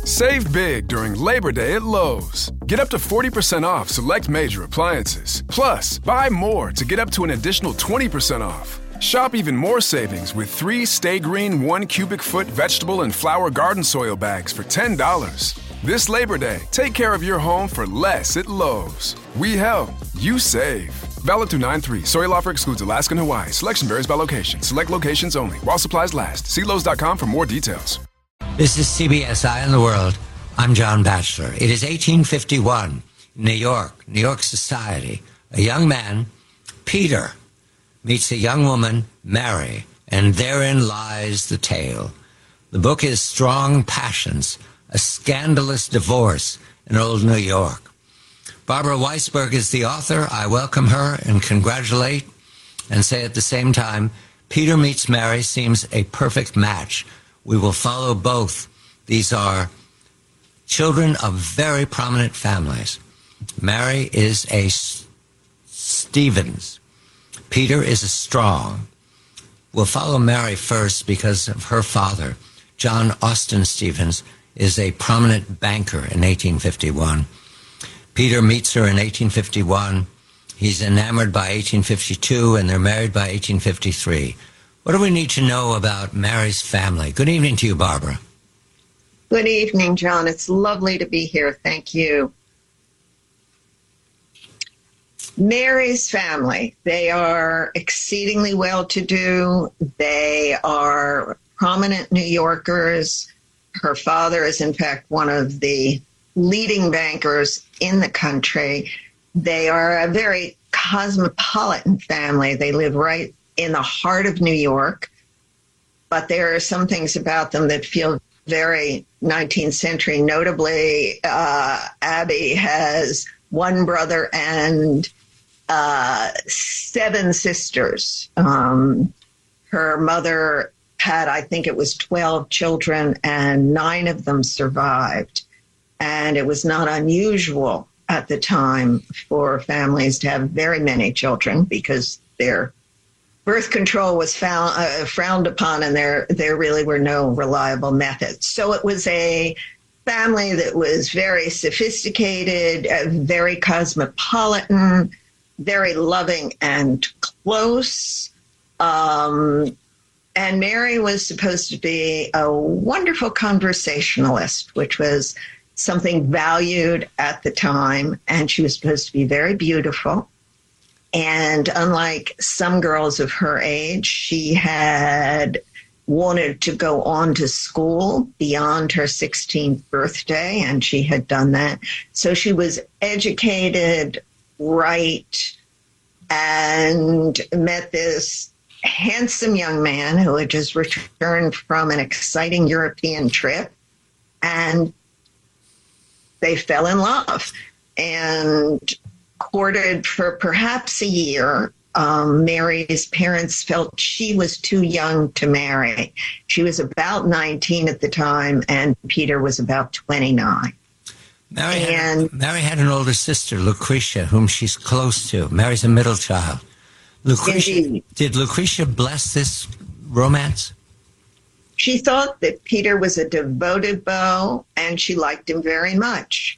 Save big during Labor Day at Lowe's. Get up to 40% off select major appliances. Plus, buy more to get up to an additional 20% off. Shop even more savings with 3 Stay Green 1 cubic foot vegetable and flower garden soil bags for $10. This Labor Day, take care of your home for less at Lowe's. We help, you save. Valid through 9/3. Soil offer excludes Alaska and Hawaii. Selection varies by location. Select locations only. While supplies last. See Lowe's.com for more details. This is CBS Eye on the World. I'm John Batchelor. It is 1851, New York society. A young man, Peter, meets a young woman, Mary, and therein lies the tale. The book is Strong Passions, a scandalous divorce in old New York. Barbara Weisberg is the author. I welcome her and congratulate and say at the same time, Peter meets Mary seems a perfect match. We will follow both. These are children of very prominent families. Mary is a Stevens. Peter is a Strong. We'll follow Mary first because of her father. John Austin Stevens is a prominent banker in 1851. Peter meets her in 1851. He's enamored by 1852, and they're married by 1853. What do we need to know about Mary's family? Good evening to you, Barbara. Good evening, John. It's lovely to be here. Thank you. Mary's family, they are exceedingly well-to-do. They are prominent New Yorkers. Her father is, in fact, one of the leading bankers in the country. They are a very cosmopolitan family. They live right in the heart of New York, but there are some things about them that feel very 19th century. Notably, Abby has one brother and 7 sisters. Her mother had, I think it was 12 children, and 9 of them survived. And it was not unusual at the time for families to have very many children because their birth control was frowned upon, and there really were no reliable methods. So it was a family that was very sophisticated, very cosmopolitan, very loving and close. And Mary was supposed to be a wonderful conversationalist, which was something valued at the time. And she was supposed to be very beautiful. And unlike some girls of her age, she had wanted to go on to school beyond her 16th birthday, and she had done that. So she was educated, right, and met this handsome young man who had just returned from an exciting European trip, and they fell in love and courted for perhaps a year. Mary's parents felt she was too young to marry. She was about 19 at the time, and Peter was about 29. Mary had an older sister, Lucretia, whom she's close to. Mary's a middle child. Did Lucretia bless this romance? She thought that Peter was a devoted beau, and she liked him very much.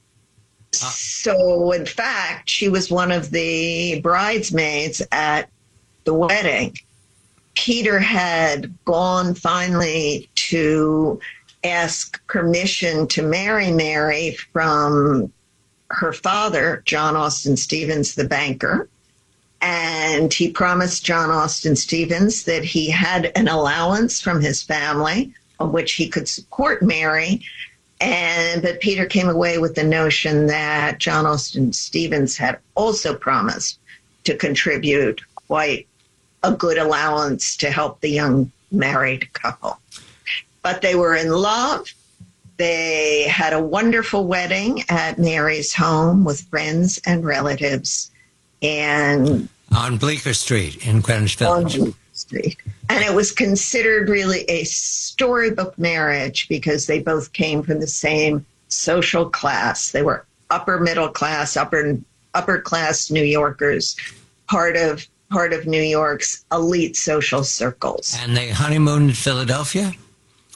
So, in fact, she was one of the bridesmaids at the wedding. Peter had gone finally to ask permission to marry Mary from her father, John Austin Stevens, the banker. And he promised John Austin Stevens that he had an allowance from his family on which he could support Mary. But Peter came away with the notion that John Austin Stevens had also promised to contribute quite a good allowance to help the young married couple. But they were in love. They had a wonderful wedding at Mary's home with friends and relatives. And on Bleecker Street in Greenwich Village. On Bleecker Street. And it was considered really a storybook marriage because they both came from the same social class. They were upper middle class, upper class New Yorkers, part of New York's elite social circles. And they honeymooned in Philadelphia?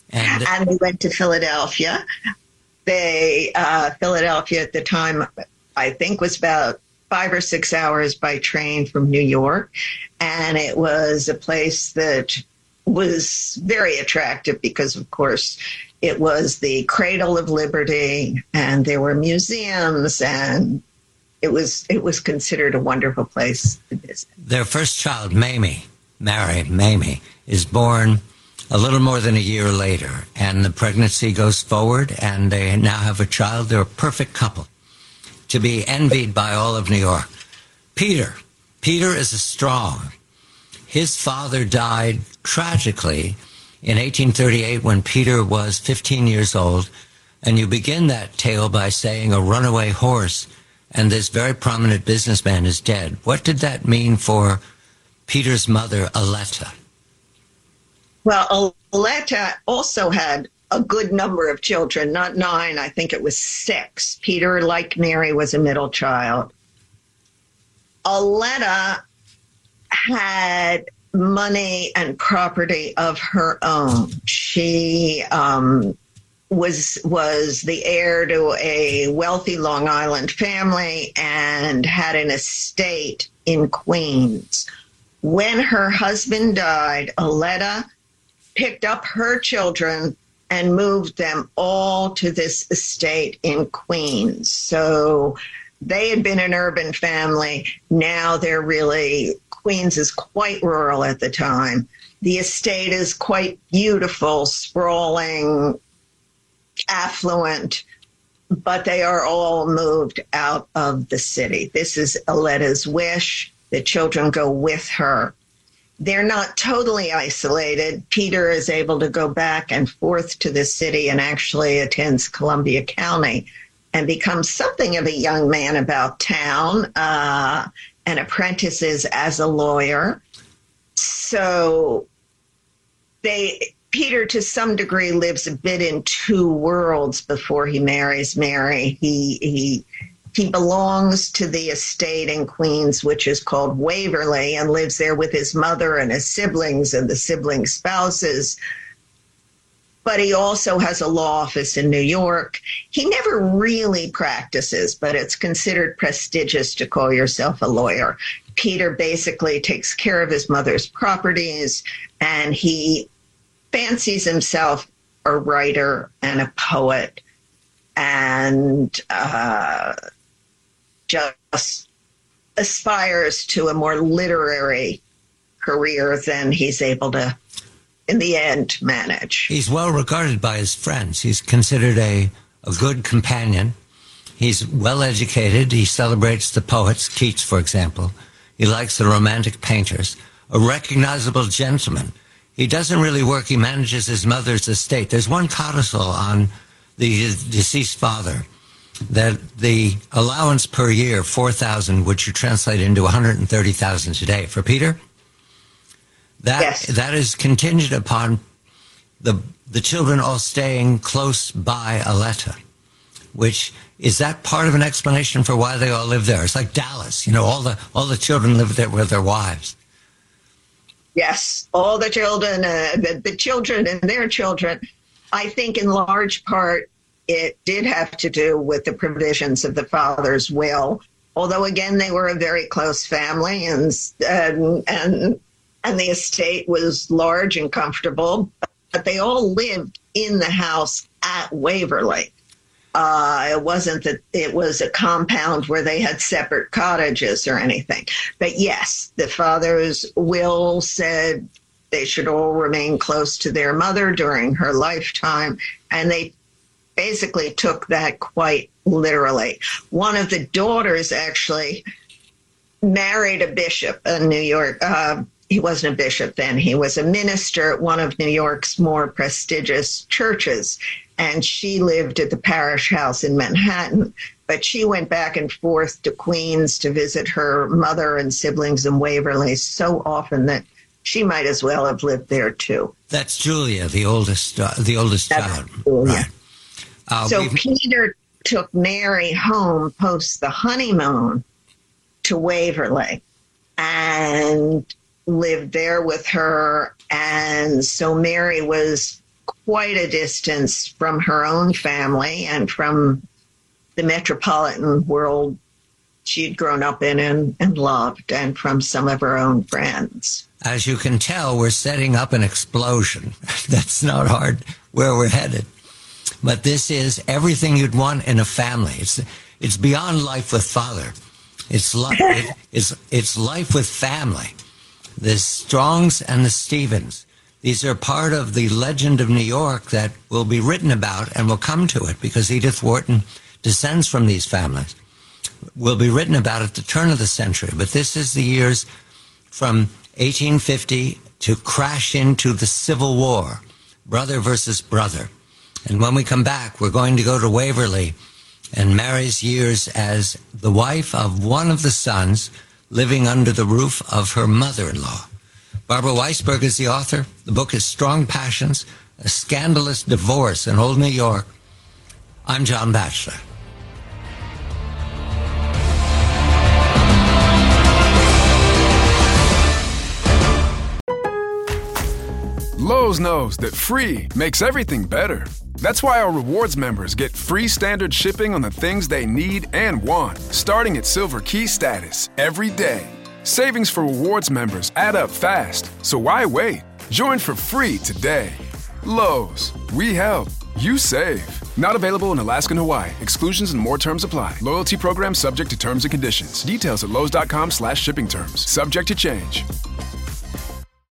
And we went to Philadelphia. Philadelphia at the time, I think, was about 5 or 6 hours by train from New York. And it was a place that was very attractive because, of course, it was the cradle of liberty, and there were museums, and it was considered a wonderful place to visit. Their first child, Mamie, is born a little more than a year later, and the pregnancy goes forward, and they now have a child. They're a perfect couple to be envied by all of New York. Peter is strong. His father died tragically in 1838 when Peter was 15 years old, and you begin that tale by saying a runaway horse and this very prominent businessman is dead. What did that mean for Peter's mother, Aletta? Well, Aletta also had a good number of children, not 9, I think it was 6. Peter, like Mary, was a middle child. Aletta had money and property of her own. She was the heir to a wealthy Long Island family and had an estate in Queens. When her husband died, Aletta picked up her children and moved them all to this estate in Queens. So they had been an urban family. Now they're really, Queens is quite rural at the time. The estate is quite beautiful, sprawling, affluent, but they are all moved out of the city. This is Aletta's wish. The children go with her. They're not totally isolated. Peter is able to go back and forth to the city and actually attends Columbia County and becomes something of a young man about town and apprentices as a lawyer. So Peter, to some degree, lives a bit in 2 worlds before he marries Mary. He belongs to the estate in Queens, which is called Waverly, and lives there with his mother and his siblings and the sibling spouses. But he also has a law office in New York. He never really practices, but it's considered prestigious to call yourself a lawyer. Peter basically takes care of his mother's properties, and he fancies himself a writer and a poet, and just aspires to a more literary career than he's able to, in the end, manage. He's well regarded by his friends. He's considered a good companion. He's well educated. He celebrates the poets, Keats, for example. He likes the romantic painters. A recognizable gentleman. He doesn't really work. He manages his mother's estate. There's one codicil on the deceased father that the allowance per year, $4,000, which you translate into $130,000 today. For Peter, that is contingent upon the children all staying close by Aletta, which is that part of an explanation for why they all live there. It's like Dallas, all the children live there with their wives. Yes, all the children, the children and their children. I think in large part it did have to do with the provisions of the father's will. Although again, they were a very close family, and the estate was large and comfortable. But they all lived in the house at Waverly. It wasn't that it was a compound where they had separate cottages or anything. But yes, the father's will said they should all remain close to their mother during her lifetime, and they basically took that quite literally. One of the daughters actually married a bishop in New York. He wasn't a bishop then. He was a minister at one of New York's more prestigious churches, and she lived at the parish house in Manhattan. But she went back and forth to Queens to visit her mother and siblings in Waverly so often that she might as well have lived there too. That's Julia, the oldest child. Julia. Right. So Peter took Mary home post the honeymoon to Waverly and lived there with her. And so Mary was quite a distance from her own family and from the metropolitan world she'd grown up in and loved, and from some of her own friends. As you can tell, we're setting up an explosion. That's not hard where we're headed. But this is everything you'd want in a family. It's beyond Life with Father. It's life with family. The Strongs and the Stevens. These are part of the legend of New York that will be written about, and we'll come to it because Edith Wharton descends from these families. Will be written about at the turn of the century. But this is the years from 1850 to crash into the Civil War, brother versus brother. And when we come back, we're going to go to Waverly and Mary's years as the wife of one of the sons living under the roof of her mother-in-law. Barbara Weisberg is the author. The book is Strong Passions, A Scandalous Divorce in Old New York. I'm John Batchelor. Lowe's knows that free makes everything better. That's why our rewards members get free standard shipping on the things they need and want, starting at Silver Key status every day. Savings for rewards members add up fast, so why wait? Join for free today. Lowe's, we help, you save. Not available in Alaska and Hawaii. Exclusions and more terms apply. Loyalty program subject to terms and conditions. Details at Lowe's.com/shipping terms. Subject to change.